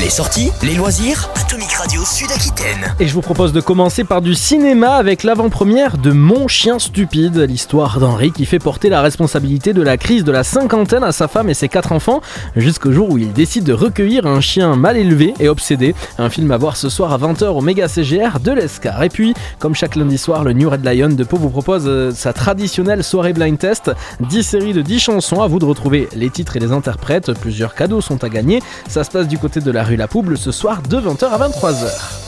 Les sorties, les loisirs, Atomic Radio Sud-Aquitaine. Et je vous propose de commencer par du cinéma avec l'avant-première de Mon chien stupide, l'histoire d'Henri qui fait porter la responsabilité de la crise de la cinquantaine à sa femme et ses 4 enfants, jusqu'au jour où il décide de recueillir un chien mal élevé et obsédé. Un film à voir ce soir à 20h au Méga CGR de l'Escar. Et puis, comme chaque lundi soir, le New Red Lion de Pau vous propose sa traditionnelle soirée blind test. 10 séries de 10 chansons, à vous de retrouver les titres et les interprètes. Plusieurs cadeaux sont à gagner. Ça se passe du côté de la rue La Pouble ce soir de 20h à 23h.